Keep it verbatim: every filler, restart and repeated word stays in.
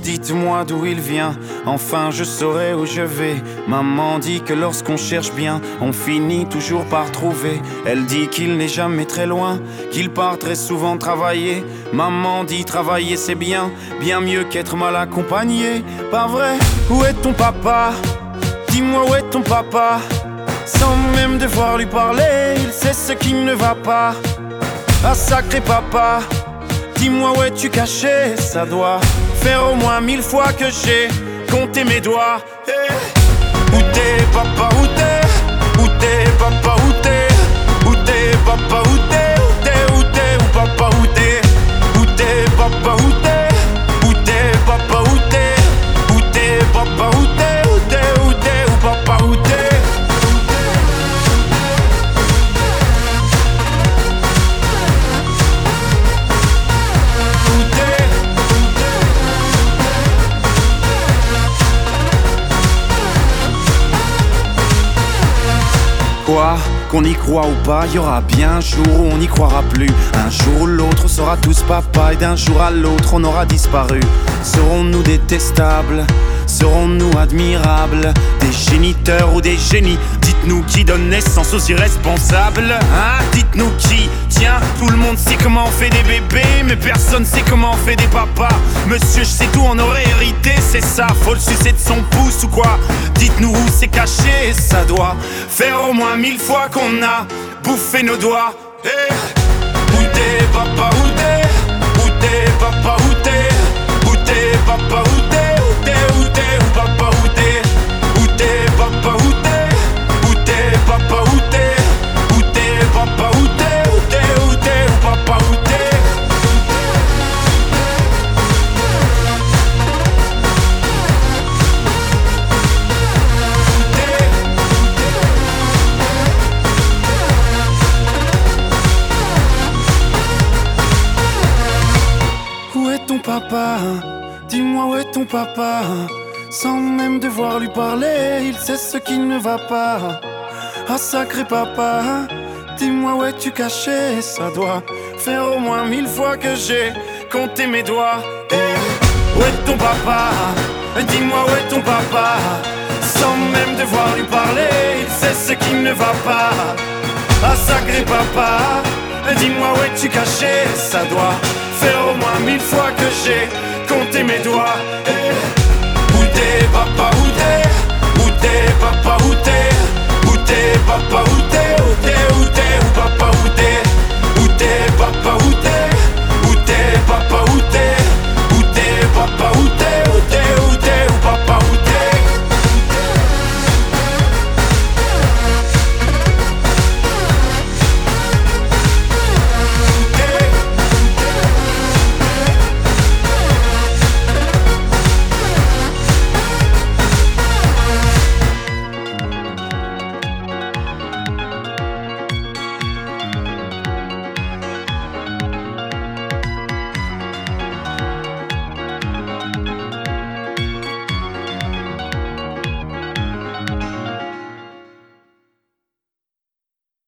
dites-moi d'où il vient, enfin je saurai où je vais. Maman dit que lorsqu'on cherche bien, on finit toujours par trouver. Elle dit qu'il n'est jamais très loin, qu'il part très souvent travailler. Maman dit travailler c'est bien, bien mieux qu'être mal accompagné. Pas vrai? Où est ton papa? Dis-moi où est ton papa? Sans même devoir lui parler, il sait ce qui ne va pas. Ah sacré papa, dis-moi où es-tu caché? Ça doit faire au moins mille fois que j'ai compté mes doigts. Hey. Où t'es papa, où t'es? Où t'es papa, où t'es? Où t'es papa, où t'es? Où t'es, où t'es, où papa, où t'es? Où t'es papa, où t'es? Où t'es papa, où t'es? Où t'es papa, où t'es? Où t'es, où t'es, où papa, où t'es? Quoi? Qu'on y croit ou pas, y aura bien un jour où on n'y croira plus. Un jour ou l'autre on sera tous papa, et d'un jour à l'autre on aura disparu. Serons-nous détestables? Serons-nous admirables? Des géniteurs ou des génies? Dites-nous qui donne naissance aux irresponsables. Hein? Dites-nous qui? Tiens, tout le monde sait comment on fait des bébés, mais personne sait comment on fait des papas. Monsieur, je sais tout, on aurait hérité, c'est ça. Faut le sucer de son pouce ou quoi? Dites-nous où c'est caché, ça doit faire au moins mille fois qu'on a bouffé nos doigts. Hey. Où t'es papa, où t'es? Où t'es papa, où t'es? Où t'es papa, où t'es? Où t'es, où t'es, où papa, où t'es? Où t'es papa, où t'es? Où t'es papa, où t'es? Où t'es papa, où t'es? Où t'es, où t'es, où papa, où t'es? Où est ton papa? Dis-moi où est ton papa? Sans même devoir lui parler, il sait ce qui ne va pas. Ah sacré papa, dis-moi où es-tu caché? Ça doit faire au moins mille fois que j'ai compté mes doigts. Hey. Où est ton papa? Dis-moi où est ton papa? Sans même devoir lui parler, il sait ce qui ne va pas. Ah sacré papa, dis-moi où es-tu caché? Ça doit faire au moins mille fois que j'ai compté mes doigts.